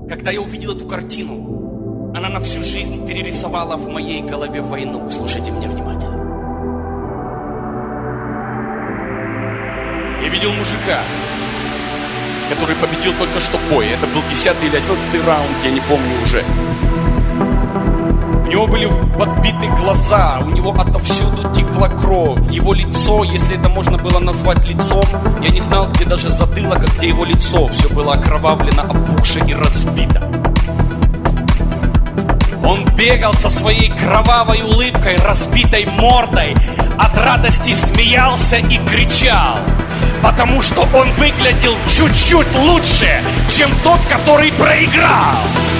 Когда я увидел эту картину, она на всю жизнь перерисовала в моей голове войну. Слушайте меня внимательно. Я видел мужика, который победил только что в бое. Это был 10-й или 11-й раунд, я не помню уже. У него были подбиты глаза, у него отовсюду текла кровь. Его лицо, если это можно было назвать лицом, я не знал, где даже затылок, а где его лицо. Все было окровавлено, опухше и разбито. Он бегал со своей кровавой улыбкой, разбитой мордой, от радости смеялся и кричал, потому что он выглядел чуть-чуть лучше, чем тот, который проиграл.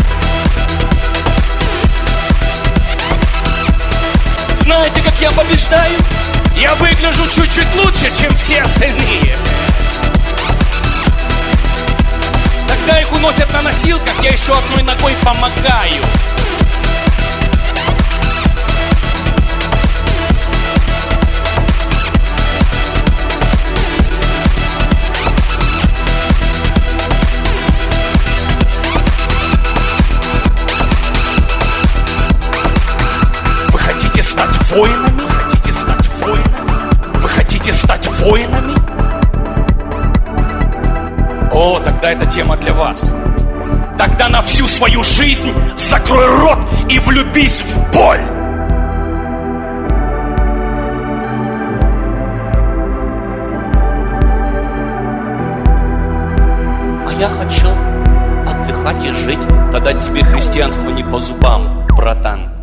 Знаете, как я побеждаю? Я выгляжу чуть-чуть лучше, чем все остальные. Когда их уносят на носилках, я еще одной ногой помогаю. Воинами? Хотите стать воинами? Вы хотите стать воинами? О, тогда эта тема для вас. Тогда на всю свою жизнь закрой рот и влюбись в боль. А я хочу отдыхать и жить. Тогда тебе христианство не по зубам, братан.